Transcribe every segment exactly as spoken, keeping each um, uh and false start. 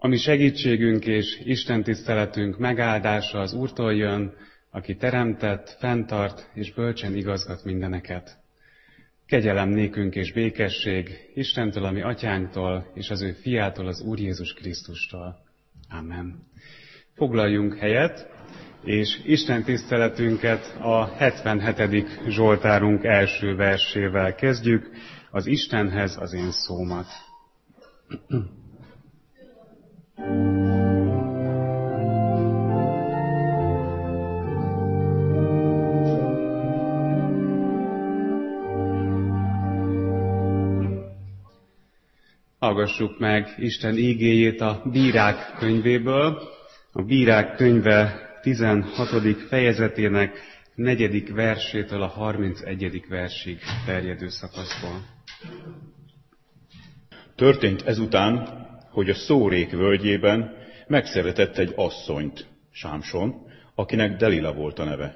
A mi segítségünk és Isten tiszteletünk megáldása az Úrtól jön, aki teremtett, fenntart és bölcsen igazgat mindeneket. Kegyelem nékünk és békesség Istentől, a mi atyánktól, és az ő fiától, az Úr Jézus Krisztustól. Amen. Foglaljunk helyet, és Isten tiszteletünket a hetvenhetedik Zsoltárunk első versével kezdjük, az Istenhez az én szómat. Hallgassuk meg Isten ígéjét a Bírák könyvéből, a Bírák könyve tizenhatodik fejezetének negyedik versétől a harmincegyedik versig terjedő szakaszból. Történt ezután, hogy a Szórék völgyében megszeretett egy asszonyt, Sámson, akinek Delila volt a neve.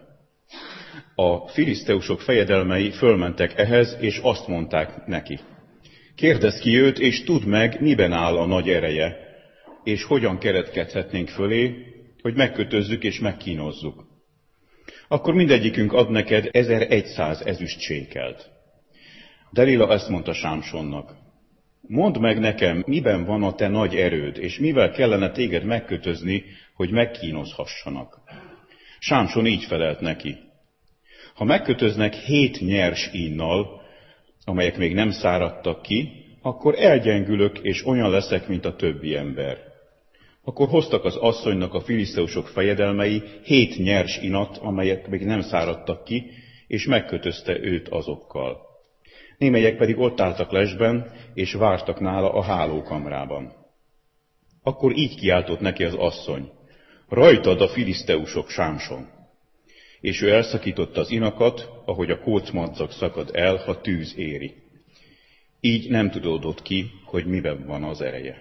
A filiszteusok fejedelmei fölmentek ehhez, és azt mondták neki: kérdezd ki őt, és tudd meg, miben áll a nagy ereje, és hogyan keretkedhetnénk fölé, hogy megkötözzük és megkínozzuk. Akkor mindegyikünk ad neked ezerszáz ezüst sékelt. Delila ezt mondta Sámsonnak: mondd meg nekem, miben van a te nagy erőd, és mivel kellene téged megkötözni, hogy megkínozhassanak. Sámson így felelt neki: ha megkötöznek hét nyers ínnal, amelyek még nem száradtak ki, akkor elgyengülök, és olyan leszek, mint a többi ember. Akkor hoztak az asszonynak a filiszteusok fejedelmei hét nyers inat, amelyek még nem száradtak ki, és megkötözte őt azokkal. Némelyek pedig ott álltak lesben, és vártak nála a hálókamrában. Akkor így kiáltott neki az asszony: rajtad a filiszteusok, Sámson! És ő elszakította az inakat, ahogy a kócmadzag szakad el, ha tűz éri. Így nem tudódott ki, hogy miben van az ereje.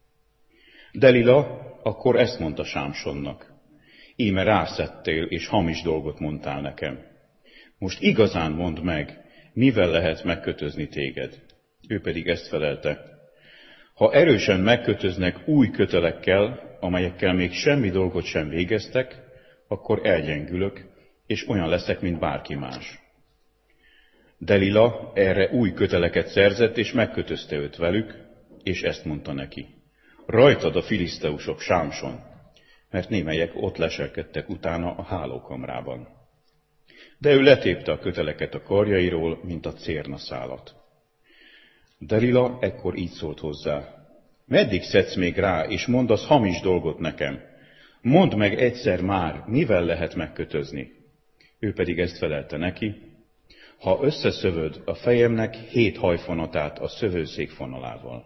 Delila akkor ezt mondta Sámsonnak: íme rászettél, és hamis dolgot mondtál nekem. Most igazán mondd meg, mivel lehet megkötözni téged. Ő pedig ezt felelte: ha erősen megkötöznek új kötelekkel, amelyekkel még semmi dolgot sem végeztek, akkor elgyengülök, és olyan leszek, mint bárki más. Delila erre új köteleket szerzett, és megkötözte őt velük, és ezt mondta neki: rajtad a filiszteusok, Sámson! Mert némelyek ott leselkedtek utána a hálókamrában. De ő letépte a köteleket a karjairól, mint a cérnaszálat. Delila ekkor így szólt hozzá: meddig szedsz még rá, és mondasz hamis dolgot nekem? Mondd meg egyszer már, mivel lehet megkötözni. Ő pedig ezt felelte neki: ha összeszövöd a fejemnek hét hajfonatát a szövőszék fonalával.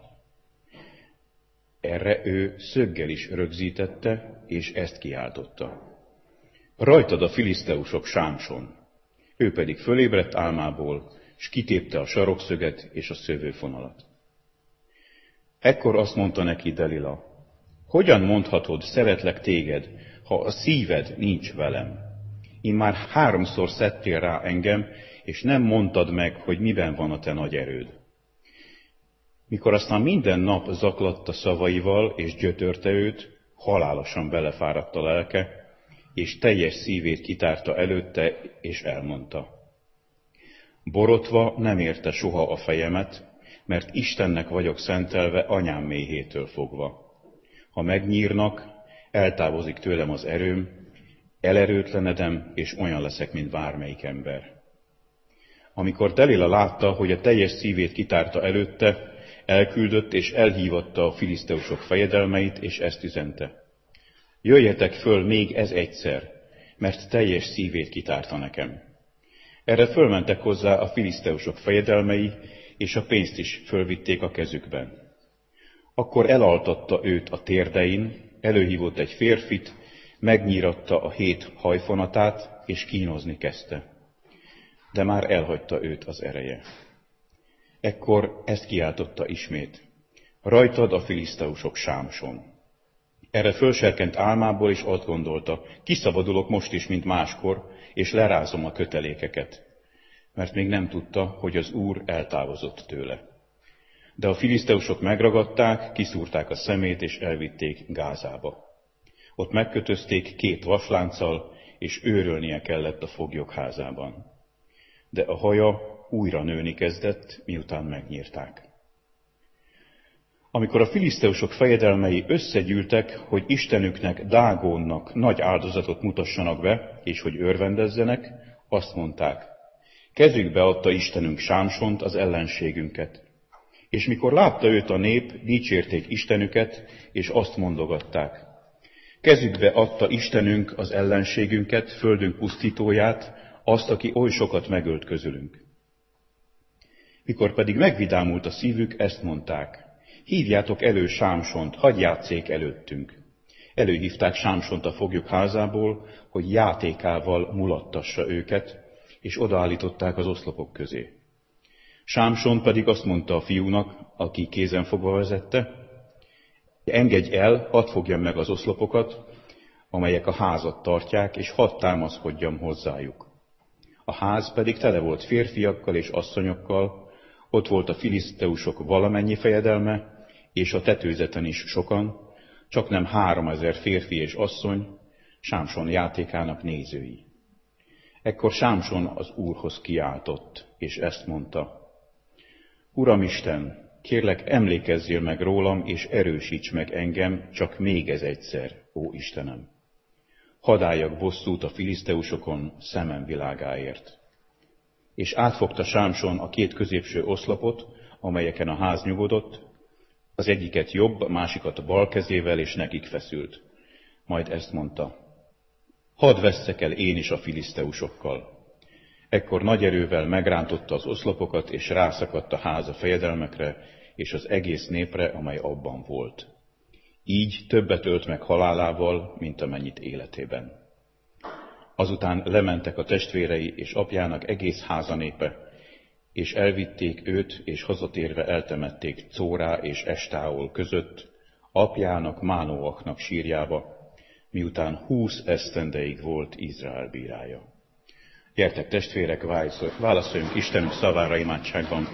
Erre ő szöggel is rögzítette, és ezt kiáltotta: rajtad a filiszteusok, Sámson! Ő pedig fölébredt álmából, s kitépte a sarokszöget és a szövőfonalat. Ekkor azt mondta neki Delila: hogyan mondhatod, szeretlek téged, ha a szíved nincs velem? Immár háromszor szedtél rá engem, és nem mondtad meg, hogy miben van a te nagy erőd. Mikor aztán minden nap zaklatta szavaival, és gyötörte őt, halálosan belefáradt a lelke, és teljes szívét kitárta előtte, és elmondta: borotva nem érte soha a fejemet, mert Istennek vagyok szentelve anyám méhétől fogva. Ha megnyírnak, eltávozik tőlem az erőm, elerőtlenedem, és olyan leszek, mint bármelyik ember. Amikor Delila látta, hogy a teljes szívét kitárta előtte, elküldött és elhívatta a filiszteusok fejedelmeit, és ezt üzente: jöjjetek föl még ez egyszer, mert teljes szívét kitárta nekem. Erre fölmentek hozzá a filiszteusok fejedelmei, és a pénzt is fölvitték a kezükben. Akkor elaltatta őt a térdein, előhívott egy férfit, megnyíratta a hét hajfonatát, és kínozni kezdte. De már elhagyta őt az ereje. Ekkor ezt kiáltotta ismét: rajtad a filiszteusok, Sámson! Erre fölserkent álmából, és azt gondolta: kiszabadulok most is, mint máskor, és lerázom a kötelékeket. Mert még nem tudta, hogy az Úr eltávozott tőle. De a filiszteusok megragadták, kiszúrták a szemét, és elvitték Gázába. Ott megkötözték két vaslánccal, és őrölnie kellett a foglyok házában. De a haja újra nőni kezdett, miután megnyírták. Amikor a filiszteusok fejedelmei összegyűltek, hogy istenüknek, Dágónnak nagy áldozatot mutassanak be, és hogy örvendezzenek, azt mondták: kezükbe adta Istenünk Sámsont, az ellenségünket. És mikor látta őt a nép, dicsérték Istenüket, és azt mondogatták: kezükbe adta Istenünk az ellenségünket, földünk pusztítóját, azt, aki oly sokat megölt közülünk. Mikor pedig megvidámult a szívük, ezt mondták: hívjátok elő Sámsont, hadd játsszék előttünk. Előhívták Sámsont a foglyok házából, hogy játékával mulattassa őket, és odaállították az oszlopok közé. Sámson pedig azt mondta a fiúnak, aki kézenfogva vezette: engedj el, hadd fogjam meg az oszlopokat, amelyek a házat tartják, és hadd támaszkodjam hozzájuk. A ház pedig tele volt férfiakkal és asszonyokkal, ott volt a filiszteusok valamennyi fejedelme, és a tetőzeten is sokan, csaknem háromezer férfi és asszony, Sámson játékának nézői. Ekkor Sámson az Úrhoz kiáltott, és ezt mondta: Uramisten, kérlek, emlékezzél meg rólam, és erősíts meg engem, csak még ez egyszer, ó Istenem. Hadd álljak bosszút a filiszteusokon szemem világáért. És átfogta Sámson a két középső oszlopot, amelyeken a ház nyugodott, az egyiket jobb, a másikat a bal kezével, és nekik feszült. Majd ezt mondta: hadd vesszek el én is a filiszteusokkal. Ekkor nagy erővel megrántotta az oszlopokat, és rászakadt a ház a fejedelmekre, és az egész népre, amely abban volt. Így többet ölt meg halálával, mint amennyit életében. Azután lementek a testvérei és apjának egész házanépe, és elvitték őt, és hazatérve eltemették Córá és Estáol között, apjának, Mánóaknak sírjába, miután húsz esztendeig volt Izrael bírája. Gyertek, testvérek, válaszoljunk Istenünk szavára imádságban.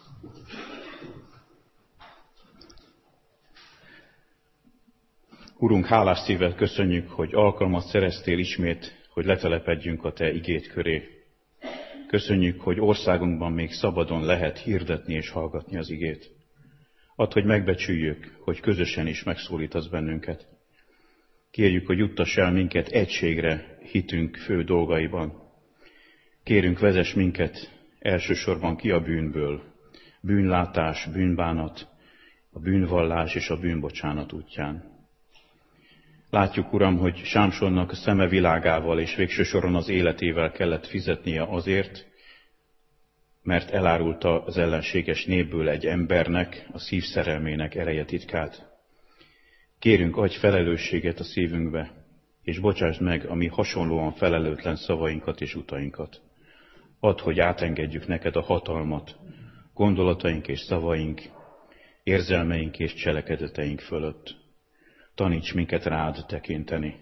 Urunk, hálás szívvel köszönjük, hogy alkalmat szereztél ismét, hogy letelepedjünk a Te igéd köré. Köszönjük, hogy országunkban még szabadon lehet hirdetni és hallgatni az igét. Add, hogy megbecsüljük, hogy közösen is megszólítasz bennünket. Kérjük, hogy juttass el minket egységre hitünk fő dolgaiban. Kérünk, vezess minket elsősorban ki a bűnből, bűnlátás, bűnbánat, a bűnvallás és a bűnbocsánat útján. Látjuk, Uram, hogy Sámsonnak a szeme világával és végső soron az életével kellett fizetnie azért, mert elárulta az ellenséges népből egy embernek, a szív szerelmének ereje titkát. Kérünk, adj felelősséget a szívünkbe, és bocsásd meg a mi hasonlóan felelőtlen szavainkat és utainkat. Add, hogy átengedjük neked a hatalmat, gondolataink és szavaink, érzelmeink és cselekedeteink fölött. Taníts minket rád tekinteni.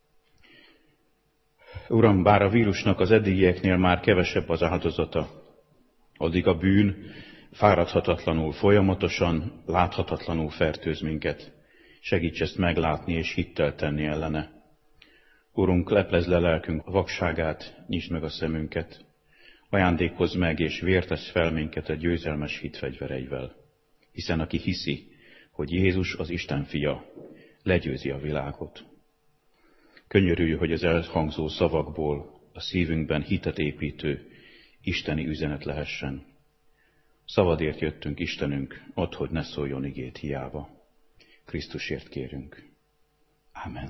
Uram, bár a vírusnak az eddigieknél már kevesebb az áldozata, addig a bűn fáradhatatlanul, folyamatosan, láthatatlanul fertőz minket. Segíts ezt meglátni és hittel tenni ellene. Urunk, leplezd le lelkünk vakságát, nyisd meg a szemünket. Ajándékozz meg és vértesz fel minket a győzelmes hit fegyvereivel. Hiszen aki hiszi, hogy Jézus az Isten fia, legyőzi a világot. Könyörülj, hogy az elhangzó szavakból a szívünkben hitet építő isteni üzenet lehessen. Szavadért jöttünk, Istenünk, add, hogy ne szóljon igét hiába. Krisztusért kérünk. Ámen.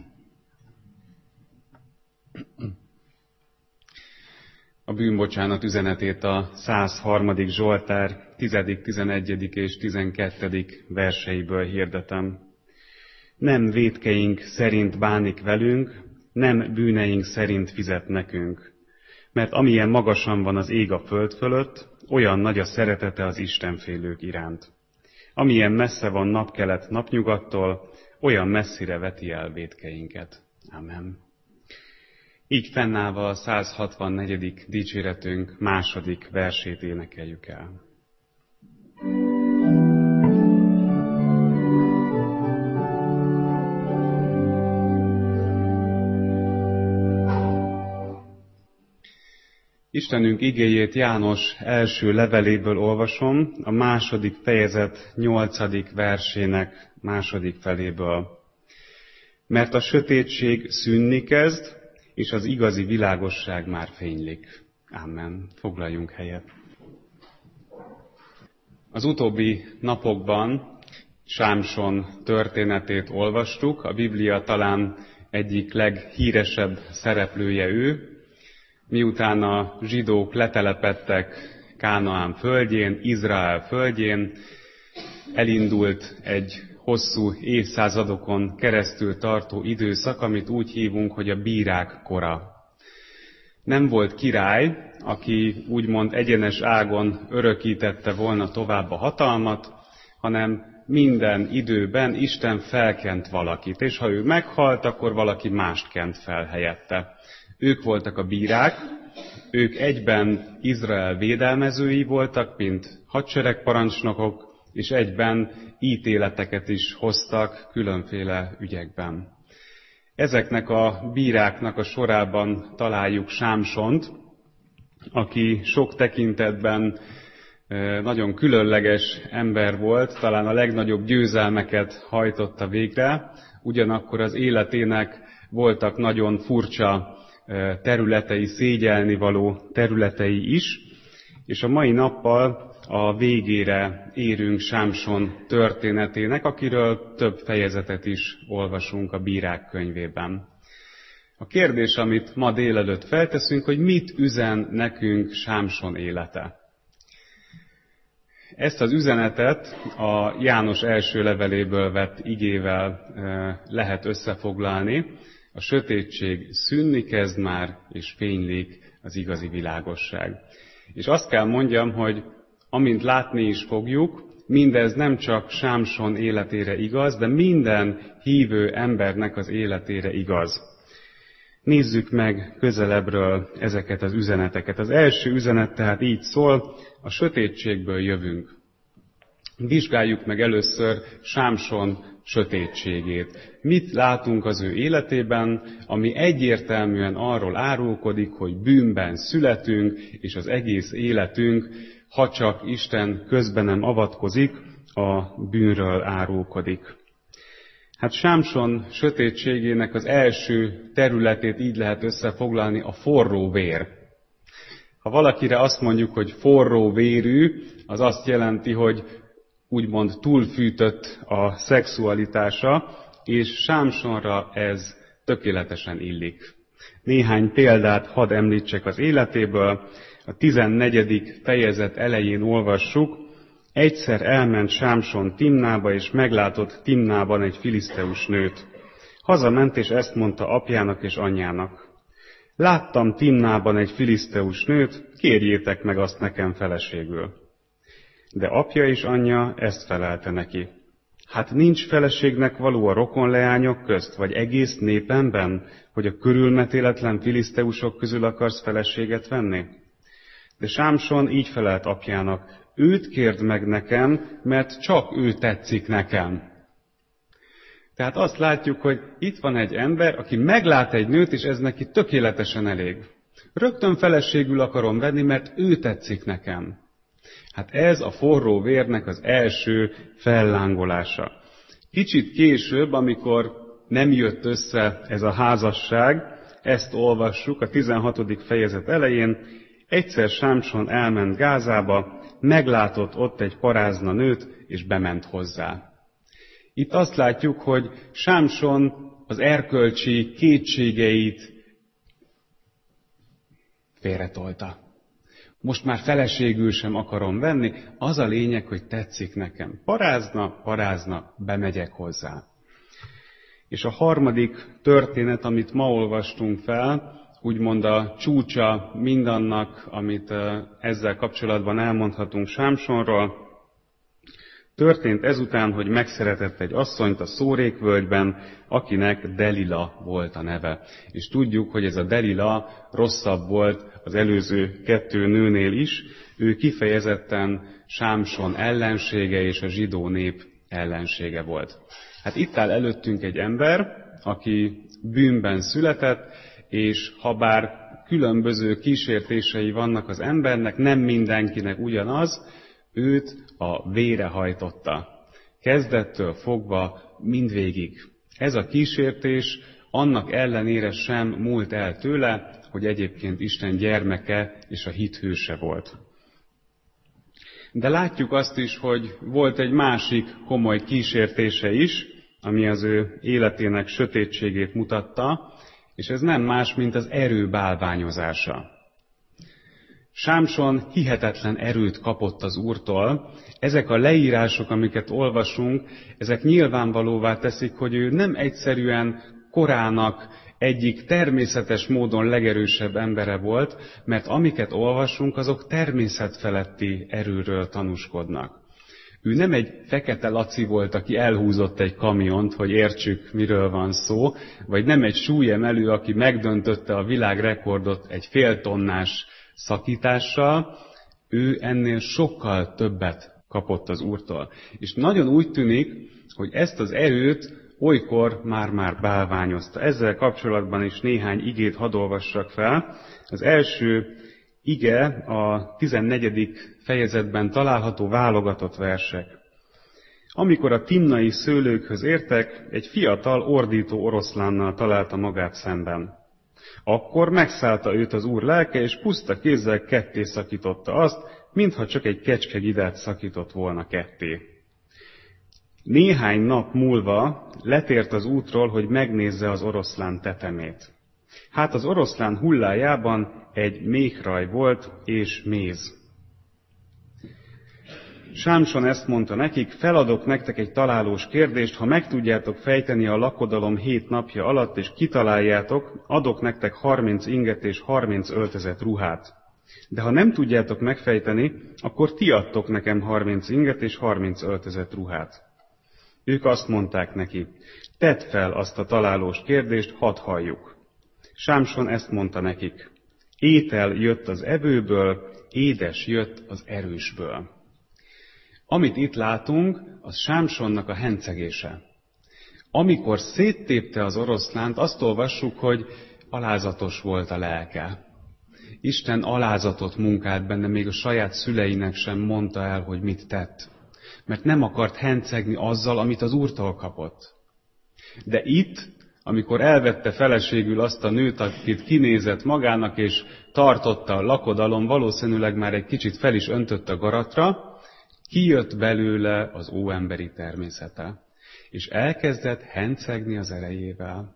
A bűnbocsánat üzenetét a száz harmadik Zsoltár tizedik, tizenegyedik és tizenkettedik verseiből hirdetem. Nem vétkeink szerint bánik velünk, nem bűneink szerint fizet nekünk. Mert amilyen magasan van az ég a föld fölött, olyan nagy a szeretete az istenfélők iránt. Amilyen messze van napkelet napnyugattól, olyan messzire veti el vétkeinket. Amen. Így fennállva a száz hatvannegyedik dicséretünk második versét énekeljük el. Istenünk igéjét János első leveléből olvasom, a második fejezet nyolcadik versének második feléből. Mert a sötétség szűnni kezd, és az igazi világosság már fénylik. Amen. Foglaljunk helyet. Az utóbbi napokban Sámson történetét olvastuk, a Biblia talán egyik leghíresebb szereplője ő, miután a zsidók letelepedtek Kánaán földjén, Izrael földjén, elindult egy hosszú évszázadokon keresztül tartó időszak, amit úgy hívunk, hogy a bírák kora. Nem volt király, aki úgymond egyenes ágon örökítette volna tovább a hatalmat, hanem minden időben Isten felkent valakit, és ha ő meghalt, akkor valaki mást kent fel helyette. Ők voltak a bírák, ők egyben Izrael védelmezői voltak, mint hadseregparancsnokok, és egyben ítéleteket is hoztak különféle ügyekben. Ezeknek a bíráknak a sorában találjuk Sámsont, aki sok tekintetben nagyon különleges ember volt, talán a legnagyobb győzelmeket hajtotta végre, ugyanakkor az életének voltak nagyon furcsa területei, szégyelnivaló területei is, és a mai nappal a végére érünk Sámson történetének, akiről több fejezetet is olvasunk a Bírák könyvében. A kérdés, amit ma délelőtt felteszünk, hogy mit üzen nekünk Sámson élete. Ezt az üzenetet a János első leveléből vett igével lehet összefoglalni. A sötétség szűnni kezd már, és fénylik az igazi világosság. És azt kell mondjam, hogy amint látni is fogjuk, mindez nem csak Sámson életére igaz, de minden hívő embernek az életére igaz. Nézzük meg közelebbről ezeket az üzeneteket. Az első üzenet tehát így szól, a sötétségből jövünk. Vizsgáljuk meg először Sámson sötétségét. Mit látunk az ő életében, ami egyértelműen arról árulkodik, hogy bűnben születünk, és az egész életünk, ha csak Isten közben nem avatkozik, a bűnről árulkodik. Hát Sámson sötétségének az első területét így lehet összefoglalni, a forró vér. Ha valakire azt mondjuk, hogy forró vérű, az azt jelenti, hogy úgymond túlfűtött a szexualitása, és Sámsonra ez tökéletesen illik. Néhány példát hadd említsek az életéből. A tizennegyedik fejezet elején olvassuk, egyszer elment Sámson Timnába, és meglátott Timnában egy filiszteus nőt. Hazament, és ezt mondta apjának és anyjának. Láttam Timnában egy filiszteus nőt, kérjétek meg azt nekem feleségül. De apja és anyja ezt felelte neki. Hát nincs feleségnek való a rokonleányok közt, vagy egész népemben, hogy a körülmetéletlen filiszteusok közül akarsz feleséget venni? De Sámson így felelt apjának, őt kérd meg nekem, mert csak ő tetszik nekem. Tehát azt látjuk, hogy itt van egy ember, aki meglát egy nőt, és ez neki tökéletesen elég. Rögtön feleségül akarom venni, mert ő tetszik nekem. Hát ez a forró vérnek az első fellángolása. Kicsit később, amikor nem jött össze ez a házasság, ezt olvassuk a tizenhatodik fejezet elején, egyszer Sámson elment Gázába, meglátott ott egy parázna nőt, és bement hozzá. Itt azt látjuk, hogy Sámson az erkölcsi kétségeit félretolta. Most már feleségül sem akarom venni, az a lényeg, hogy tetszik nekem. Parázna, parázna, bemegyek hozzá. És a harmadik történet, amit ma olvastunk fel, úgymond a csúcsa mindannak, amit ezzel kapcsolatban elmondhatunk Sámsonról, történt ezután, hogy megszeretett egy asszonyt a Szórékvölgyben, akinek Delila volt a neve. És tudjuk, hogy ez a Delila rosszabb volt az előző kettő nőnél is, ő kifejezetten Sámson ellensége és a zsidó nép ellensége volt. Hát itt áll előttünk egy ember, aki bűnben született, és habár különböző kísértései vannak az embernek, nem mindenkinek ugyanaz, őt a vére hajtotta. Kezdettől fogva mindvégig. Ez a kísértés annak ellenére sem múlt el tőle, hogy egyébként Isten gyermeke és a hit hőse volt. De látjuk azt is, hogy volt egy másik komoly kísértése is, ami az ő életének sötétségét mutatta, és ez nem más, mint az erő bálványozása. Sámson hihetetlen erőt kapott az Úrtól. Ezek a leírások, amiket olvasunk, ezek nyilvánvalóvá teszik, hogy ő nem egyszerűen korának egyik természetes módon legerősebb embere volt, mert amiket olvasunk, azok természetfeletti erőről tanúskodnak. Ő nem egy Fekete Laci volt, aki elhúzott egy kamiont, hogy értsük, miről van szó, vagy nem egy súlyemelő, aki megdöntötte a világrekordot egy fél tonnás szakítással, ő ennél sokkal többet kapott az Úrtól. És nagyon úgy tűnik, hogy ezt az erőt olykor már-már bálványozta. Ezzel kapcsolatban is néhány igét hadd olvassak fel. Az első ige a tizennegyedik fejezetben található válogatott versek. Amikor a timnai szőlőkhöz értek, egy fiatal, ordító oroszlánnal találta magát szemben. Akkor megszállta őt az Úr lelke, és puszta kézzel ketté szakította azt, mintha csak egy kecskegidát szakított volna ketté. Néhány nap múlva letért az útról, hogy megnézze az oroszlán tetemét. Hát az oroszlán hullájában egy méhraj volt és méz. Sámson ezt mondta nekik, feladok nektek egy találós kérdést, ha meg tudjátok fejteni a lakodalom hét napja alatt, és kitaláljátok, adok nektek harminc inget és harminc öltözet ruhát. De ha nem tudjátok megfejteni, akkor ti adtok nekem harminc inget és harminc öltözet ruhát. Ők azt mondták neki, tedd fel azt a találós kérdést, hadd halljuk. Sámson ezt mondta nekik, étel jött az evőből, édes jött az erősből. Amit itt látunk, az Sámsonnak a hencegése. Amikor széttépte az oroszlánt, azt olvassuk, hogy alázatos volt a lelke. Isten alázatot munkált benne, még a saját szüleinek sem mondta el, hogy mit tett. Mert nem akart hencegni azzal, amit az Úrtól kapott. De itt, amikor elvette feleségül azt a nőt, akit kinézett magának, és tartotta a lakodalom, valószínűleg már egy kicsit fel is öntött a garatra, kijött belőle az óemberi természete, és elkezdett hencegni az erejével.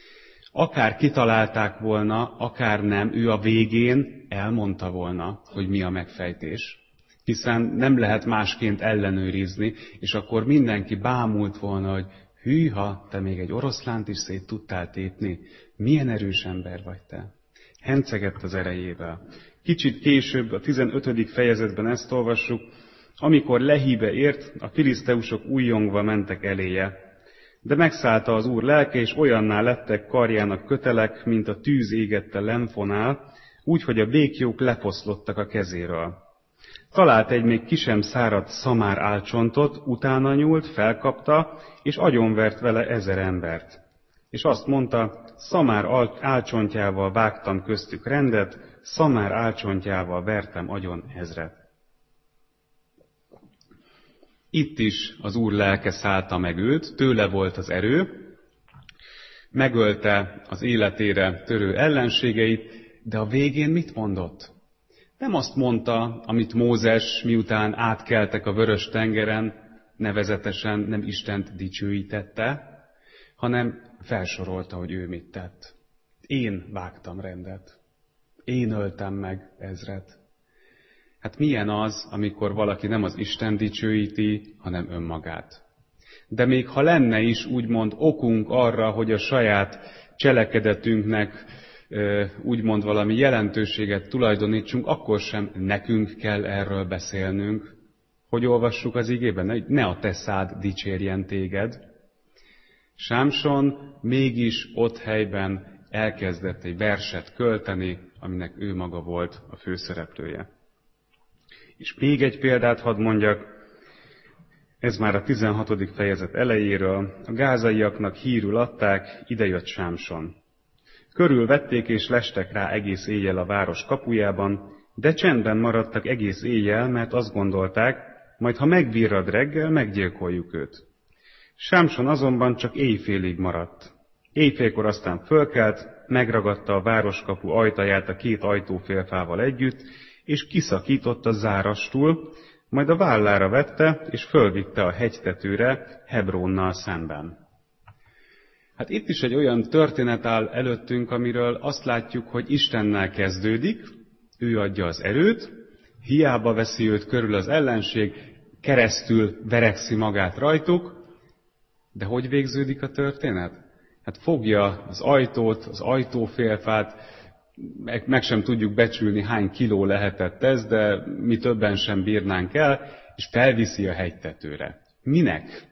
Akár kitalálták volna, akár nem, ő a végén elmondta volna, hogy mi a megfejtés. Hiszen nem lehet másként ellenőrizni, és akkor mindenki bámult volna, hogy hűha, te még egy oroszlánt is szét tudtál tépni, milyen erős ember vagy te. Hencegett az erejével. Kicsit később, a tizenötödik fejezetben ezt olvassuk, amikor Lehíbe ért, a filiszteusok újjongva mentek eléje. De megszállta az Úr lelke, és olyanná lettek karjának kötelek, mint a tűz égette lemfonál, úgy, hogy a béklyók lefoszlottak a kezéről. Talált egy még ki sem száradt szamár álcsontot, utána nyúlt, felkapta, és agyonvert vele ezer embert. És azt mondta, szamár álcsontjával vágtam köztük rendet, szamár álcsontjával vertem agyon ezret. Itt is az Úr lelke szállta meg őt, tőle volt az erő, megölte az életére törő ellenségeit, de a végén mit mondott? Nem azt mondta, amit Mózes, miután átkeltek a vörös tengeren, nevezetesen nem Istent dicsőítette, hanem felsorolta, hogy ő mit tett. Én vágtam rendet. Én öltem meg ezret. Hát milyen az, amikor valaki nem az Isten dicsőíti, hanem önmagát. De még ha lenne is úgymond okunk arra, hogy a saját cselekedetünknek úgymond valami jelentőséget tulajdonítsunk, akkor sem nekünk kell erről beszélnünk. Hogy olvassuk az igében? Ne a te szád dicsérjen téged. Sámson mégis ott helyben elkezdett egy verset költeni, aminek ő maga volt a főszereplője. És még egy példát hadd mondjak, ez már a tizenhatodik fejezet elejéről. A gázaiaknak hírül adták, idejött Sámson. Körülvették és lestek rá egész éjjel a város kapujában, de csendben maradtak egész éjjel, mert azt gondolták, majd ha megvirrad reggel, meggyilkoljuk őt. Sámson azonban csak éjfélig maradt. Éjfélkor aztán fölkelt, megragadta a városkapu ajtaját a két ajtófélfával együtt, és kiszakította zárastul, majd a vállára vette, és fölvitte a hegytetőre Hebrónnal szemben. Hát itt is egy olyan történet áll előttünk, amiről azt látjuk, hogy Istennel kezdődik, ő adja az erőt, hiába veszi őt körül az ellenség, keresztül verekszi magát rajtuk, de hogy végződik a történet? Hát fogja az ajtót, az ajtófélfát, meg, meg sem tudjuk becsülni, hány kiló lehetett ez, de mi többen sem bírnánk el, és felviszi a hegytetőre. Minek?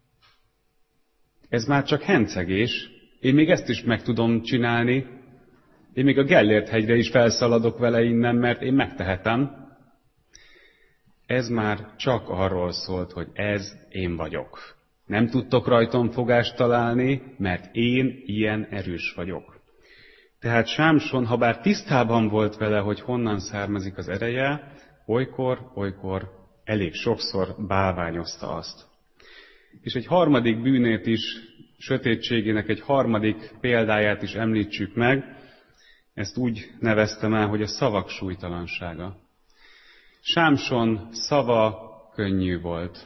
Ez már csak hencegés. Én még ezt is meg tudom csinálni. Én még a Gellért hegyre is felszaladok vele innen, mert én megtehetem. Ez már csak arról szólt, hogy ez én vagyok. Nem tudtok rajtam fogást találni, mert én ilyen erős vagyok. Tehát Sámson, ha bár tisztában volt vele, hogy honnan származik az ereje, olykor, olykor elég sokszor bálványozta azt. És egy harmadik bűnét is, sötétségének egy harmadik példáját is említsük meg, ezt úgy neveztem el, hogy a szavak súlytalansága. Sámson szava könnyű volt.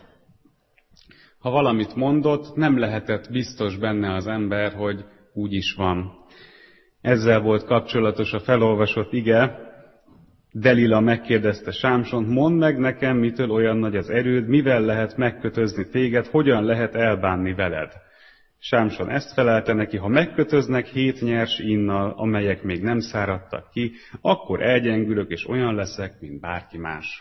Ha valamit mondott, nem lehetett biztos benne az ember, hogy úgy is van. Ezzel volt kapcsolatos a felolvasott ige. Delila megkérdezte Sámsont, mondd meg nekem, mitől olyan nagy az erőd, mivel lehet megkötözni téged, hogyan lehet elbánni veled. Sámson ezt felelte neki, ha megkötöznek hét nyers innal, amelyek még nem száradtak ki, akkor elgyengülök, és olyan leszek, mint bárki más.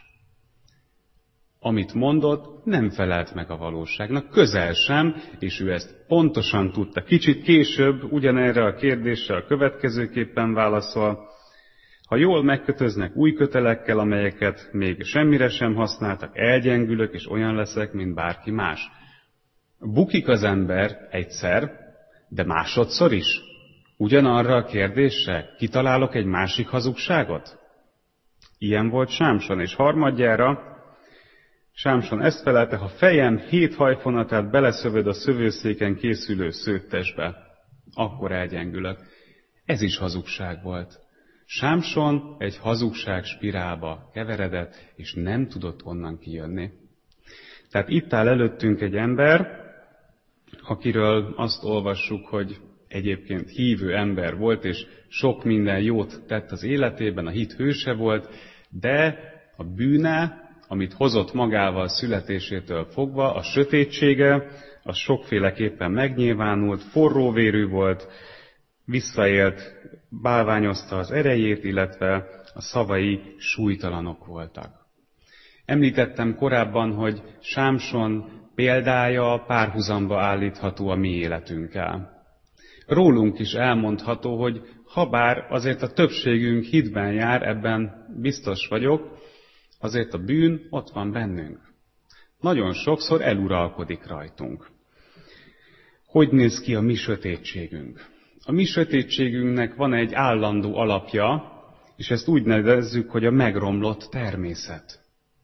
Amit mondott, nem felelt meg a valóságnak, közel sem, és ő ezt pontosan tudta. Kicsit később ugyanerre a kérdésre a következőképpen válaszol, ha jól megkötöznek új kötelekkel, amelyeket még semmire sem használtak, elgyengülök, és olyan leszek, mint bárki más. Bukik az ember egyszer, de másodszor is. Ugyanarra a kérdésre kitalálok egy másik hazugságot? Ilyen volt Sámson, és harmadjára Sámson ezt felelte, ha fejem hét hajfonatát beleszövöd a szövőszéken készülő szőttesbe, akkor elgyengülök. Ez is hazugság volt. Sámson egy hazugság spirálba keveredett, és nem tudott onnan kijönni. Tehát itt áll előttünk egy ember, akiről azt olvassuk, hogy egyébként hívő ember volt, és sok minden jót tett az életében, a hit hőse volt, de a bűne, amit hozott magával születésétől fogva, a sötétsége, az sokféleképpen megnyilvánult, forróvérű volt, visszaélt, bálványozta az erejét, illetve a szavai súlytalanok voltak. Említettem korábban, hogy Sámson példája párhuzamba állítható a mi életünkkel. Rólunk is elmondható, hogy habár azért a többségünk hitben jár, ebben biztos vagyok, azért a bűn ott van bennünk. Nagyon sokszor eluralkodik rajtunk. Hogy néz ki a mi sötétségünk? A mi sötétségünknek van egy állandó alapja, és ezt úgy nevezzük, hogy a megromlott természet.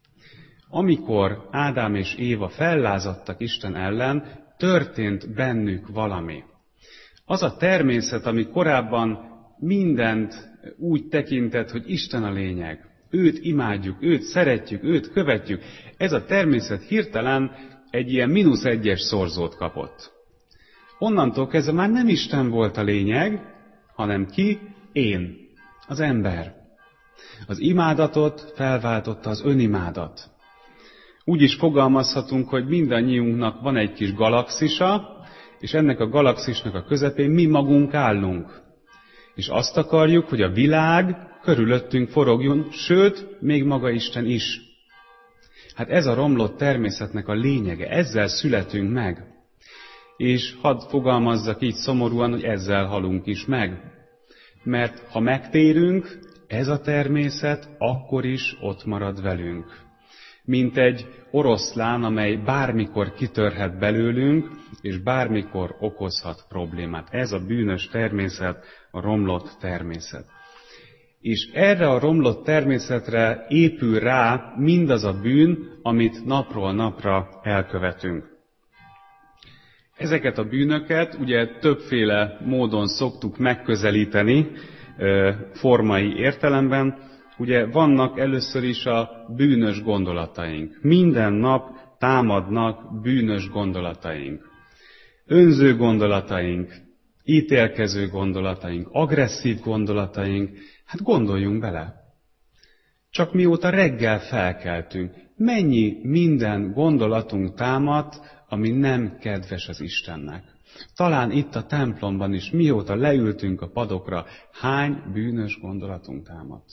Amikor Ádám és Éva fellázadtak Isten ellen, történt bennük valami. Az a természet, ami korábban mindent úgy tekintett, hogy Isten a lényeg, őt imádjuk, őt szeretjük, őt követjük, ez a természet hirtelen egy ilyen mínusz egyes szorzót kapott. Onnantól kezdve már nem Isten volt a lényeg, hanem ki? Én, az ember. Az imádatot felváltotta az önimádat. Úgy is fogalmazhatunk, hogy mindannyiunknak van egy kis galaxisa, és ennek a galaxisnak a közepén mi magunk állunk. És azt akarjuk, hogy a világ körülöttünk forogjon, sőt, még maga Isten is. Hát ez a romlott természetnek a lényege, ezzel születünk meg. És hadd fogalmazzak így szomorúan, hogy ezzel halunk is meg. Mert ha megtérünk, ez a természet akkor is ott marad velünk. mint egy oroszlán, amely bármikor kitörhet belőlünk, és bármikor okozhat problémát. Ez a bűnös természet, a romlott természet. És erre a romlott természetre épül rá mindaz a bűn, amit napról napra elkövetünk. Ezeket a bűnöket ugye többféle módon szoktuk megközelíteni, formai értelemben. Ugye vannak először is a bűnös gondolataink. Minden nap támadnak bűnös gondolataink. Önző gondolataink, ítélkező gondolataink, agresszív gondolataink. Hát gondoljunk bele. Csak mióta reggel felkeltünk, mennyi minden gondolatunk támad, ami nem kedves az Istennek. Talán itt a templomban is, mióta leültünk a padokra, hány bűnös gondolatunk támad.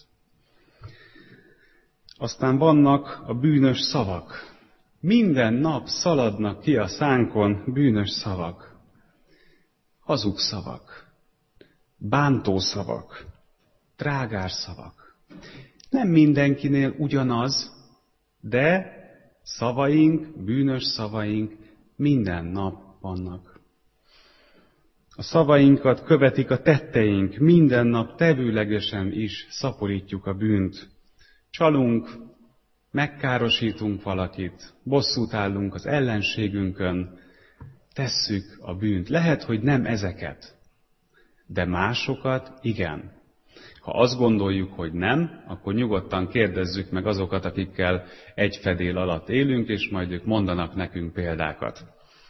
Aztán vannak a bűnös szavak. Minden nap szaladnak ki a szánkon bűnös szavak. Hazug szavak, bántó szavak, trágár szavak. Nem mindenkinél ugyanaz, de szavaink, bűnös szavaink minden nap vannak. A szavainkat követik a tetteink, minden nap tevőlegesen is szaporítjuk a bűnt. Csalunk, megkárosítunk valakit, bosszút állunk az ellenségünkön, tesszük a bűnt. Lehet, hogy nem ezeket, de másokat igen. Ha azt gondoljuk, hogy nem, akkor nyugodtan kérdezzük meg azokat, akikkel egy fedél alatt élünk, és majd ők mondanak nekünk példákat.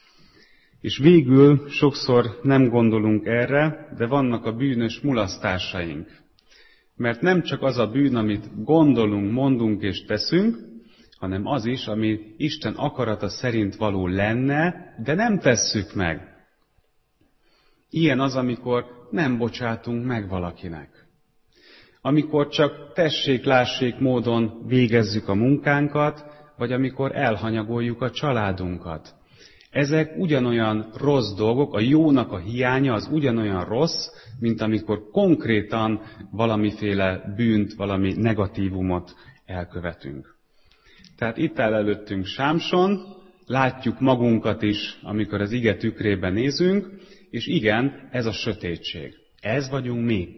És végül sokszor nem gondolunk erre, de vannak a bűnös mulasztásaink. Mert nem csak az a bűn, amit gondolunk, mondunk és teszünk, hanem az is, ami Isten akarata szerint való lenne, de nem tesszük meg. Ilyen az, amikor nem bocsátunk meg valakinek. Amikor csak tessék-lássék módon végezzük a munkánkat, vagy amikor elhanyagoljuk a családunkat. Ezek ugyanolyan rossz dolgok, a jónak a hiánya az ugyanolyan rossz, mint amikor konkrétan valamiféle bűnt, valami negatívumot elkövetünk. Tehát itt áll előttünk Sámson, látjuk magunkat is, amikor az ige tükrében nézünk, és igen, ez a sötétség. Ez vagyunk mi.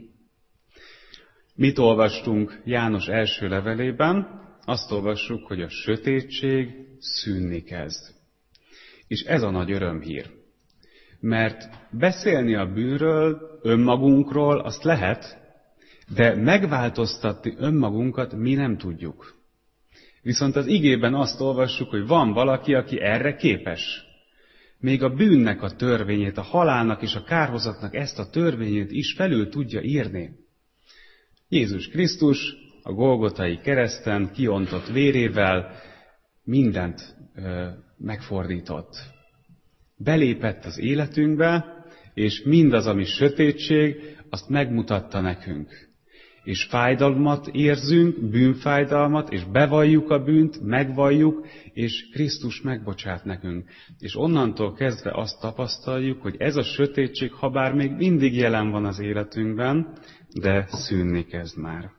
Mit olvastunk János első levelében? Azt olvassuk, hogy a sötétség szűnni kezd. És ez a nagy örömhír. Mert beszélni a bűnről, önmagunkról, azt lehet, de megváltoztatni önmagunkat mi nem tudjuk. Viszont az igében azt olvassuk, hogy van valaki, aki erre képes. Még a bűnnek a törvényét, a halálnak és a kárhozatnak ezt a törvényét is felül tudja írni. Jézus Krisztus a Golgotai kereszten kiontott vérével mindent ö, megfordított. Belépett az életünkbe, és mindaz, ami sötétség, azt megmutatta nekünk. És fájdalmat érzünk, bűnfájdalmat, és bevalljuk a bűnt, megvalljuk, és Krisztus megbocsát nekünk. És onnantól kezdve azt tapasztaljuk, hogy ez a sötétség, ha bár még mindig jelen van az életünkben, de szűnni kezd már.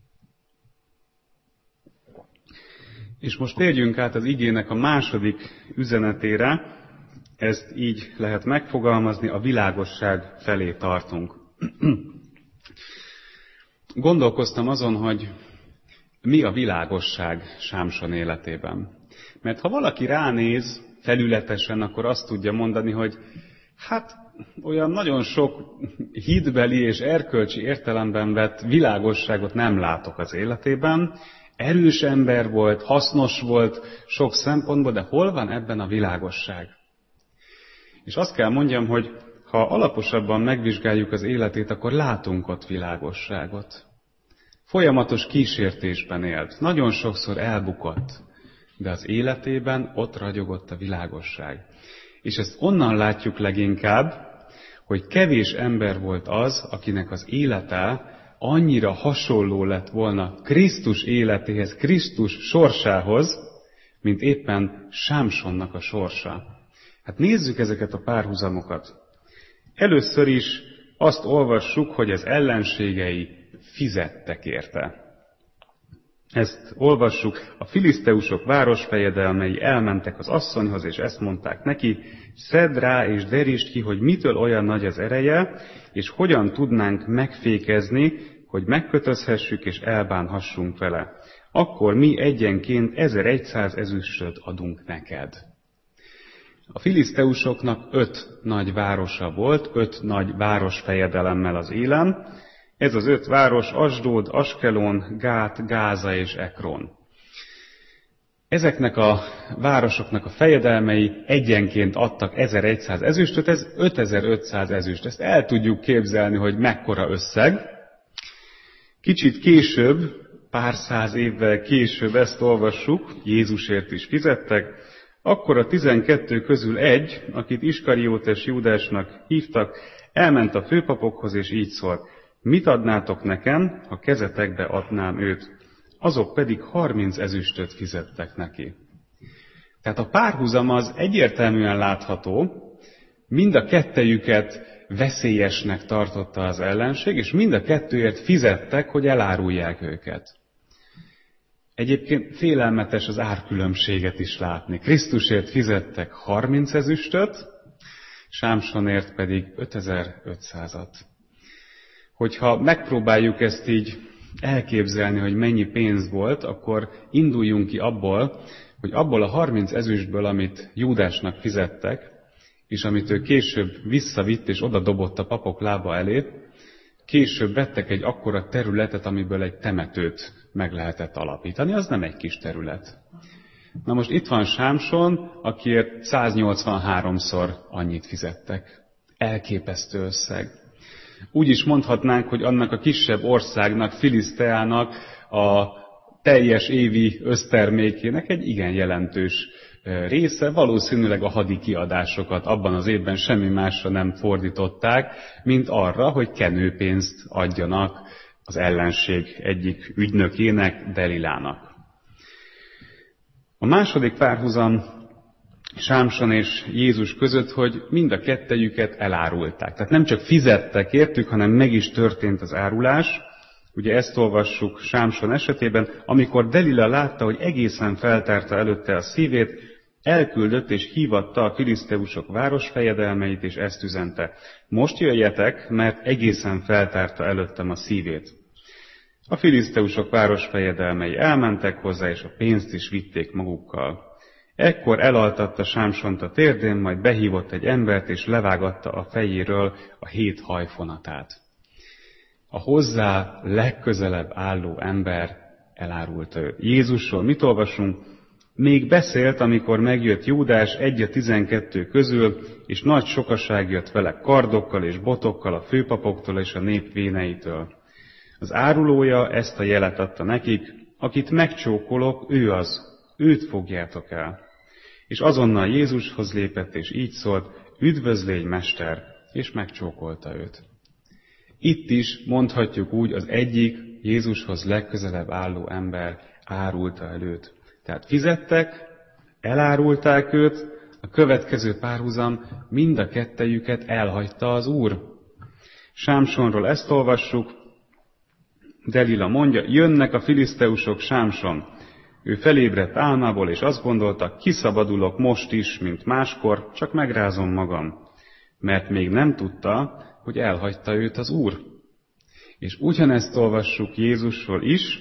És most térjünk át az igének a második üzenetére, ezt így lehet megfogalmazni, a világosság felé tartunk. Gondolkoztam azon, hogy mi a világosság Sámson életében. Mert ha valaki ránéz felületesen, akkor azt tudja mondani, hogy hát olyan nagyon sok hitbeli és erkölcsi értelemben vett világosságot nem látok az életében. Erős ember volt, hasznos volt sok szempontból, de hol van ebben a világosság? És azt kell mondjam, hogy ha alaposabban megvizsgáljuk az életét, akkor látunk ott világosságot. Folyamatos kísértésben élt, nagyon sokszor elbukott, de az életében ott ragyogott a világosság. És ezt onnan látjuk leginkább, hogy kevés ember volt az, akinek az élete annyira hasonló lett volna Krisztus életéhez, Krisztus sorsához, mint éppen Sámsonnak a sorsa. Hát nézzük ezeket a párhuzamokat. Először is azt olvassuk, hogy az ellenségei fizettek érte. Ezt olvassuk, a filiszteusok városfejedelmei elmentek az asszonyhoz, és ezt mondták neki, szedd rá és derítsd ki, hogy mitől olyan nagy az ereje, és hogyan tudnánk megfékezni, hogy megkötözhessük és elbánhassunk vele. Akkor mi egyenként ezerszáz ezüstöt adunk neked. A filiszteusoknak öt nagy városa volt, öt nagy városfejedelemmel az élen. Ez az öt város Asdód, Askelon, Gát, Gáza és Ekron. Ezeknek a városoknak a fejedelmei egyenként adtak ezerszáz ezüstöt, ez ötezer-ötszáz ezüst. Ezt el tudjuk képzelni, hogy mekkora összeg. Kicsit később, pár száz évvel később ezt olvassuk, Jézusért is fizettek, akkor a tizenkettő közül egy, akit Iskariótes Júdásnak hívtak, elment a főpapokhoz és így szólt, mit adnátok nekem, ha kezetekbe adnám őt? Azok pedig harminc ezüstöt fizettek neki. Tehát a párhuzam az egyértelműen látható, mind a kettejüket veszélyesnek tartotta az ellenség, és mind a kettőért fizettek, hogy elárulják őket. Egyébként félelmetes az árkülönbséget is látni. Krisztusért fizettek harminc ezüstöt, Sámsonért pedig ötezer-ötszázat. Hogyha megpróbáljuk ezt így elképzelni, hogy mennyi pénz volt, akkor induljunk ki abból, hogy abból a harminc ezüstből, amit Júdásnak fizettek, és amit ő később visszavitt és oda dobott a papok lába elé, később vettek egy akkora területet, amiből egy temetőt meg lehetett alapítani. Az nem egy kis terület. Na most itt van Sámson, akiért száznyolcvanháromszor annyit fizettek. Elképesztő összeg. Úgy is mondhatnánk, hogy annak a kisebb országnak, Filiszteának a teljes évi össztermékének egy igen jelentős része, valószínűleg a hadi kiadásokat abban az évben semmi másra nem fordították, mint arra, hogy kenőpénzt adjanak az ellenség egyik ügynökének, Delilának. A második párhuzam Sámson és Jézus között, hogy mind a kettejüket elárulták. Tehát nem csak fizettek értük, hanem meg is történt az árulás. Ugye ezt olvassuk Sámson esetében, amikor Delila látta, hogy egészen feltárta előtte a szívét, elküldött és hívatta a filiszteusok városfejedelmeit, és ezt üzente. Most jöjjetek, mert egészen feltárta előttem a szívét. A filiszteusok városfejedelmei elmentek hozzá, és a pénzt is vitték magukkal. Ekkor elaltatta Sámsont a térdén, majd behívott egy embert, és levágatta a fejéről a hét hajfonatát. A hozzá legközelebb álló ember elárulta őt. Jézusról mit olvasunk? Még beszélt, amikor megjött Júdás egy a tizenkettő közül, és nagy sokaság jött vele kardokkal és botokkal a főpapoktól és a nép véneitől. Az árulója ezt a jelet adta nekik, akit megcsókolok, ő az, őt fogjátok el. És azonnal Jézushoz lépett, és így szólt, üdvözlégy, mester, és megcsókolta őt. Itt is mondhatjuk úgy, az egyik Jézushoz legközelebb álló ember árulta el őt. Tehát fizettek, elárulták őt, a következő párhuzam mind a kettejüket elhagyta az Úr. Sámsonról ezt olvassuk, Delila mondja, jönnek a filiszteusok, Sámson. Ő felébredt álmából, és azt gondolta, kiszabadulok most is, mint máskor, csak megrázom magam. Mert még nem tudta, hogy elhagyta őt az Úr. És ugyanezt olvassuk Jézusról is.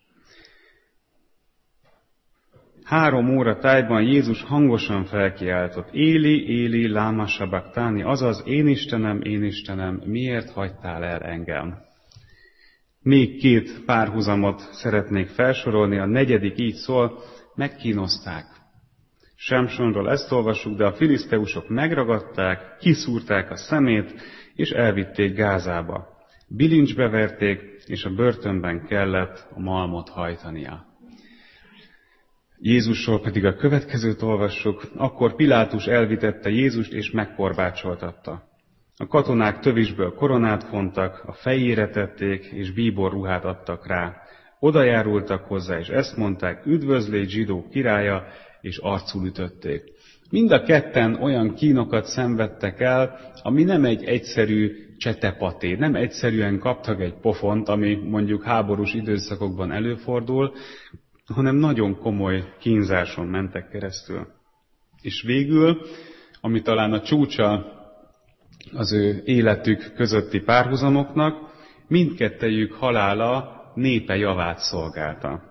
Három óra tájban Jézus hangosan felkiáltott, Éli, Éli, láma sabachthani, azaz, én Istenem, én Istenem, miért hagytál el engem? Még két párhuzamot szeretnék felsorolni, a negyedik így szól, megkínozták. Sámsonról ezt olvassuk, de a filiszteusok megragadták, kiszúrták a szemét, és elvitték Gázába. Bilincsbe verték, és a börtönben kellett a malmot hajtania. Jézusról pedig a következőt olvassuk, akkor Pilátus elvitette Jézust, és megkorbácsoltatta. A katonák tövisből koronát fontak, a fejére tették, és bíborruhát adtak rá. Oda járultak hozzá, és ezt mondták, üdvözlégy zsidók királya, és arcul ütötték. Mind a ketten olyan kínokat szenvedtek el, ami nem egy egyszerű csetepaté. Nem egyszerűen kaptak egy pofont, ami mondjuk háborús időszakokban előfordul, hanem nagyon komoly kínzáson mentek keresztül. És végül, ami talán a csúcsa az ő életük közötti párhuzamoknak, mindkettejük halála népe javát szolgálta.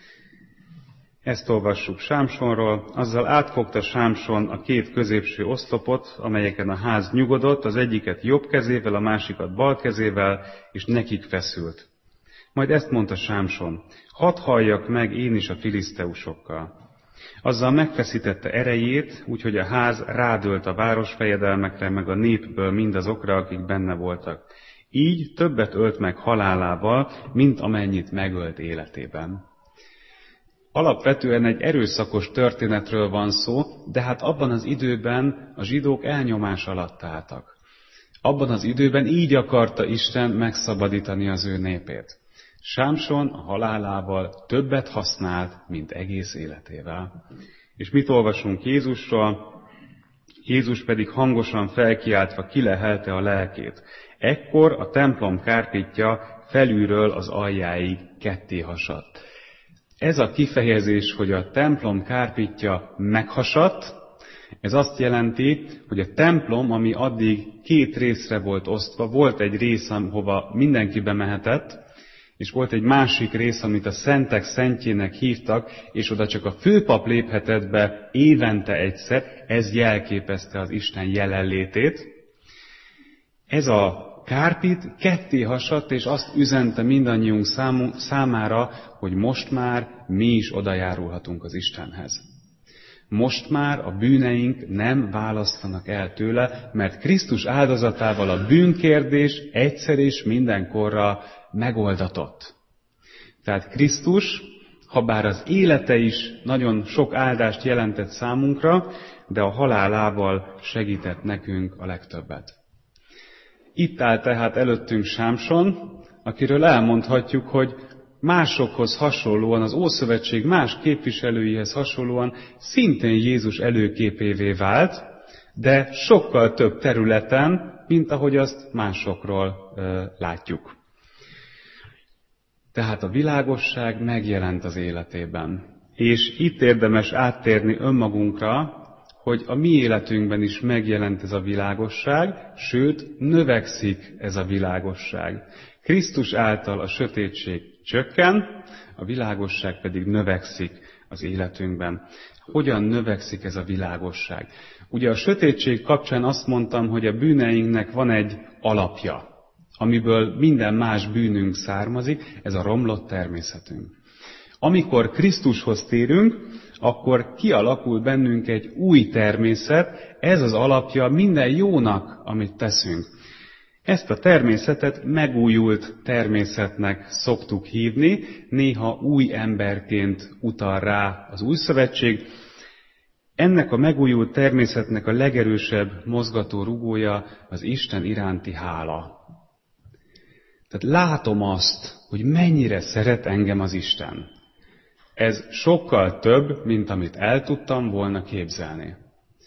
Ezt olvassuk Sámsonról, azzal átfogta Sámson a két középső oszlopot, amelyeken a ház nyugodott, az egyiket jobb kezével, a másikat bal kezével, és nekik feszült. Majd ezt mondta Sámson, hadd halljak meg én is a filiszteusokkal. Azzal megfeszítette erejét, úgyhogy a ház rádőlt a városfejedelmekre, meg a népből mindazokra, akik benne voltak. Így többet ölt meg halálával, mint amennyit megölt életében. Alapvetően egy erőszakos történetről van szó, de hát abban az időben a zsidók elnyomás alatt álltak. Abban az időben így akarta Isten megszabadítani az ő népét. Sámson a halálával többet használt, mint egész életével. És mit olvasunk Jézusról? Jézus pedig hangosan felkiáltva kilehelte a lelkét. Ekkor a templom kárpitja felülről az aljáig ketté hasadt. Ez a kifejezés, hogy a templom kárpitja meghasadt, ez azt jelenti, hogy a templom, ami addig két részre volt osztva, volt egy rész, ahova mindenki bemehetett, és volt egy másik rész, amit a szentek szentjének hívtak, és oda csak a főpap léphetett be évente egyszer, ez jelképezte az Isten jelenlétét. Ez a kárpit ketté hasadt, és azt üzente mindannyiunk számára, hogy most már mi is odajárulhatunk az Istenhez. Most már a bűneink nem választanak el tőle, mert Krisztus áldozatával a bűnkérdés egyszer és mindenkorra megoldatott. Tehát Krisztus, habár az élete is nagyon sok áldást jelentett számunkra, de a halálával segített nekünk a legtöbbet. Itt áll tehát előttünk Sámson, akiről elmondhatjuk, hogy másokhoz hasonlóan, az Ószövetség más képviselőihez hasonlóan szintén Jézus előképévé vált, de sokkal több területen, mint ahogy azt másokról ö, látjuk. Tehát a világosság megjelent az életében. És itt érdemes áttérni önmagunkra, hogy a mi életünkben is megjelent ez a világosság, sőt, növekszik ez a világosság. Krisztus által a sötétség csökken, a világosság pedig növekszik az életünkben. Hogyan növekszik ez a világosság? Ugye a sötétség kapcsán azt mondtam, hogy a bűneinknek van egy alapja, amiből minden más bűnünk származik, ez a romlott természetünk. Amikor Krisztushoz térünk, akkor kialakul bennünk egy új természet, ez az alapja minden jónak, amit teszünk. Ezt a természetet megújult természetnek szoktuk hívni, néha új emberként utal rá az Új Szövetség. Ennek a megújult természetnek a legerősebb mozgató rugója az Isten iránti hála. Tehát látom azt, hogy mennyire szeret engem az Isten. Ez sokkal több, mint amit el tudtam volna képzelni.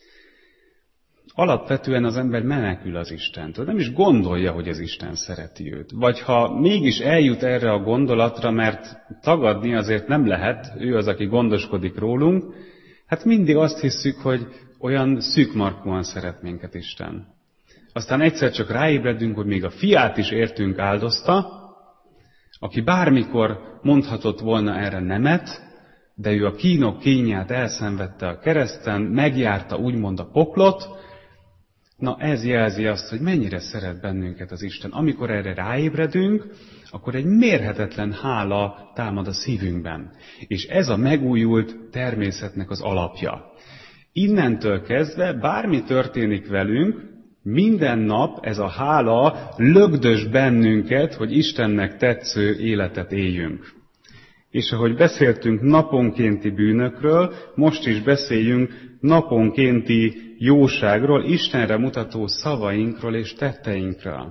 Alapvetően az ember menekül az Istentől, nem is gondolja, hogy az Isten szereti őt. Vagy ha mégis eljut erre a gondolatra, mert tagadni azért nem lehet, ő az, aki gondoskodik rólunk, hát mindig azt hisszük, hogy olyan szűkmarkúan szeret minket Isten. Aztán egyszer csak ráébredünk, hogy még a fiát is értünk áldozta, aki bármikor mondhatott volna erre nemet, de ő a kínok kínját elszenvedte a kereszten, megjárta úgymond a poklot. Na ez jelzi azt, hogy mennyire szeret bennünket az Isten. Amikor erre ráébredünk, akkor egy mérhetetlen hála támad a szívünkben. És ez a megújult természetnek az alapja. Innentől kezdve bármi történik velünk, minden nap ez a hála lögdös bennünket, hogy Istennek tetsző életet éljünk. És ahogy beszéltünk naponkénti bűnökről, most is beszéljünk naponkénti jóságról, Istenre mutató szavainkról és tetteinkről.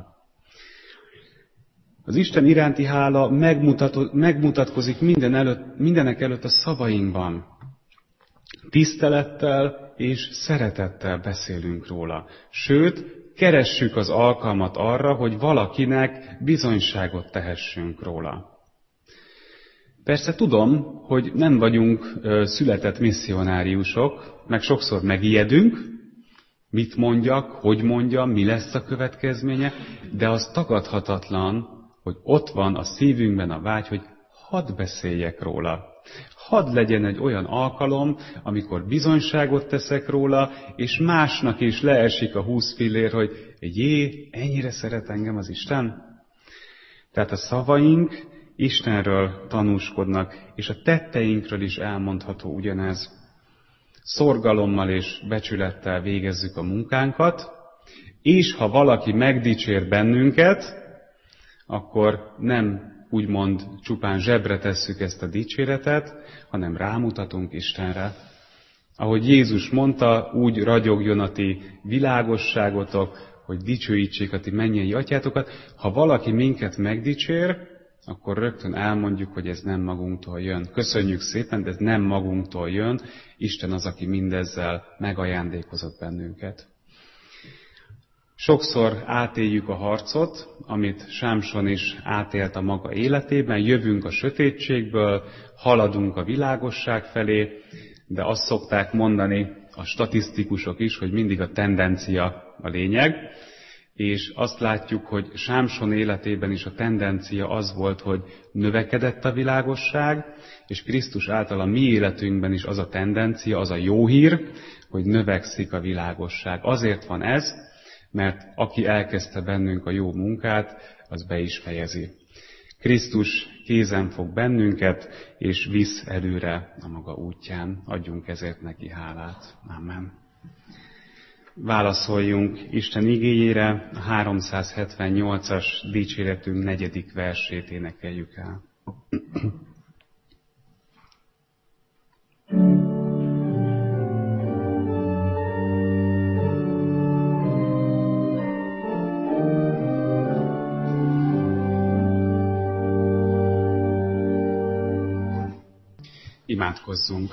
Az Isten iránti hála megmutatkozik minden előtt, mindenek előtt a szavainkban. Tisztelettel és szeretettel beszélünk róla. Sőt, keressük az alkalmat arra, hogy valakinek bizonyságot tehessünk róla. Persze tudom, hogy nem vagyunk született misszionáriusok, meg sokszor megijedünk, mit mondjak, hogy mondjam, mi lesz a következménye, de az tagadhatatlan, hogy ott van a szívünkben a vágy, hogy hadd beszéljek róla. Hadd legyen egy olyan alkalom, amikor bizonyságot teszek róla, és másnak is leesik a húsz fillér, hogy jé, ennyire szeret engem az Isten. Tehát a szavaink Istenről tanúskodnak, és a tetteinkről is elmondható ugyanez. Szorgalommal és becsülettel végezzük a munkánkat, és ha valaki megdicsér bennünket, akkor nem úgymond csupán zsebre tesszük ezt a dicséretet, hanem rámutatunk Istenre. Ahogy Jézus mondta, úgy ragyogjon a ti világosságotok, hogy dicsőítsék a ti mennyei atyátokat. Ha valaki minket megdicsér, akkor rögtön elmondjuk, hogy ez nem magunktól jön. Köszönjük szépen, de ez nem magunktól jön. Isten az, aki mindezzel megajándékozott bennünket. Sokszor átéljük a harcot, amit Sámson is átélt a maga életében, jövünk a sötétségből, haladunk a világosság felé, de azt szokták mondani a statisztikusok is, hogy mindig a tendencia a lényeg, és azt látjuk, hogy Sámson életében is a tendencia az volt, hogy növekedett a világosság, és Krisztus által a mi életünkben is az a tendencia, az a jó hír, hogy növekszik a világosság. Azért van ez, mert aki elkezdte bennünk a jó munkát, az be is fejezi. Krisztus kézen fog bennünket, és visz előre a maga útján. Adjunk ezért neki hálát. Amen. Válaszoljunk Isten igéjére, a háromszázhetvennyolcas dicséretünk negyedik versét énekeljük el. Imádkozzunk!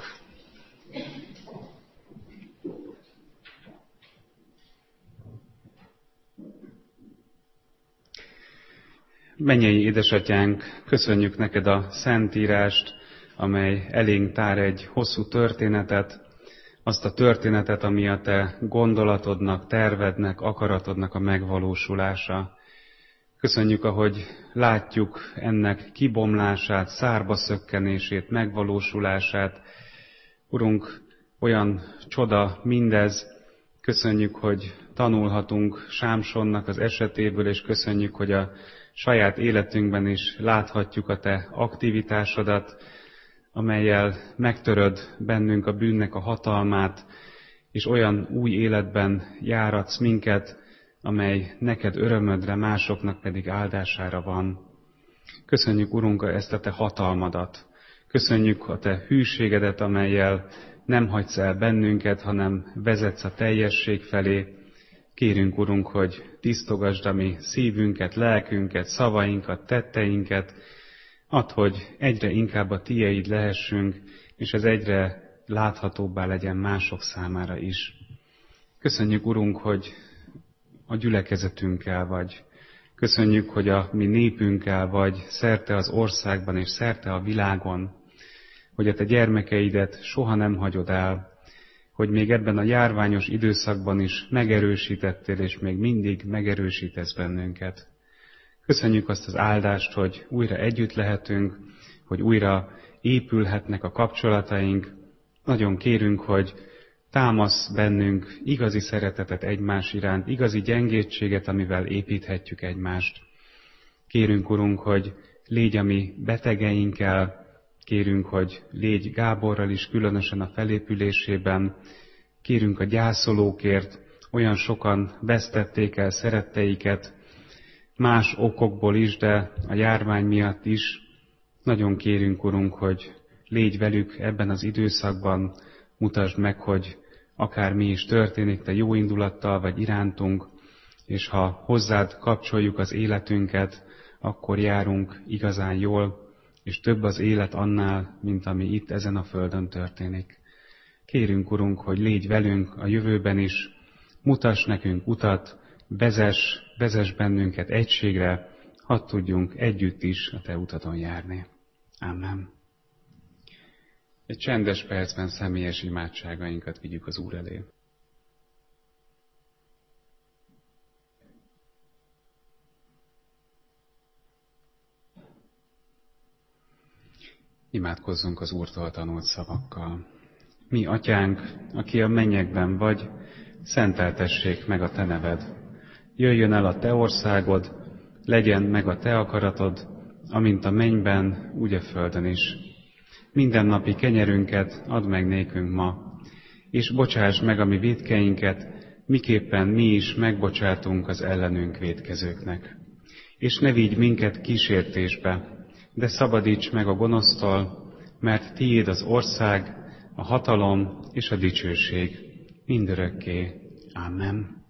Mennyei édesatyánk, köszönjük neked a Szentírást, amely elénk tár egy hosszú történetet, azt a történetet, ami a te gondolatodnak, tervednek, akaratodnak a megvalósulása. Köszönjük, ahogy látjuk ennek kibomlását, szárba szökkenését, megvalósulását. Urunk, olyan csoda mindez. Köszönjük, hogy tanulhatunk Sámsonnak az esetéből, és köszönjük, hogy a saját életünkben is láthatjuk a te aktivitásodat, amellyel megtöröd bennünk a bűnnek a hatalmát, és olyan új életben járatsz minket, amely neked örömödre, másoknak pedig áldására van. Köszönjük, Urunk, ezt a te hatalmadat. Köszönjük a te hűségedet, amellyel nem hagysz el bennünket, hanem vezetsz a teljesség felé. Kérünk, Urunk, hogy tisztogasd a mi szívünket, lelkünket, szavainkat, tetteinket. Add, hogy egyre inkább a tieid lehessünk, és ez egyre láthatóbbá legyen mások számára is. Köszönjük, Urunk, hogy a gyülekezetünkkel vagy. Köszönjük, hogy a mi népünkkel vagy szerte az országban és szerte a világon, hogy a te gyermekeidet soha nem hagyod el, hogy még ebben a járványos időszakban is megerősítettél, és még mindig megerősítesz bennünket. Köszönjük azt az áldást, hogy újra együtt lehetünk, hogy újra épülhetnek a kapcsolataink. Nagyon kérünk, hogy támasz bennünk igazi szeretetet egymás iránt, igazi gyengétséget, amivel építhetjük egymást. Kérünk, Urunk, hogy légy a mi betegeinkkel, kérünk, hogy légy Gáborral is, különösen a felépülésében. Kérünk a gyászolókért, olyan sokan vesztették el szeretteiket, más okokból is, de a járvány miatt is. Nagyon kérünk, Urunk, hogy légy velük ebben az időszakban, mutasd meg, hogy akármi is történik, te jó indulattal vagy irántunk, és ha hozzád kapcsoljuk az életünket, akkor járunk igazán jól, és több az élet annál, mint ami itt ezen a földön történik. Kérünk, Urunk, hogy légy velünk a jövőben is, mutass nekünk utat, vezess, vezess bennünket egységre, hadd tudjunk együtt is a Te utadon járni. Amen. Egy csendes percben személyes imádságainkat vigyük az Úr elé. Imádkozzunk az Úrtól tanult szavakkal. Mi, Atyánk, aki a mennyekben vagy, szenteltessék meg a Te neved. Jöjjön el a Te országod, legyen meg a Te akaratod, amint a mennyben, úgy a földön is. Mindennapi kenyerünket add meg nékünk ma, és bocsáss meg a mi vétkeinket, miképpen mi is megbocsátunk az ellenünk vétkezőknek. És ne vigy minket kísértésbe, de szabadíts meg a gonosztól, mert Tiéd az ország, a hatalom és a dicsőség mindörökké. Amen.